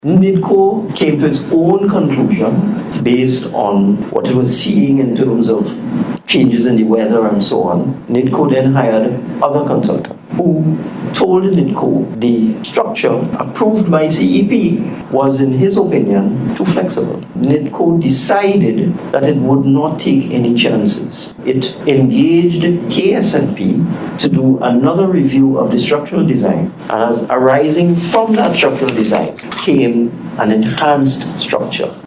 NIDCO came to its own conclusion based on what it was seeing in terms of changes in the weather and so on. NIDCO then hired other consultants who told NIDCO the structure approved by CEP was, in his opinion, too flexible. NIDCO decided that it would not take any chances. It engaged KSNP to do another review of the structural design, and as arising from that structural design came an enhanced structure.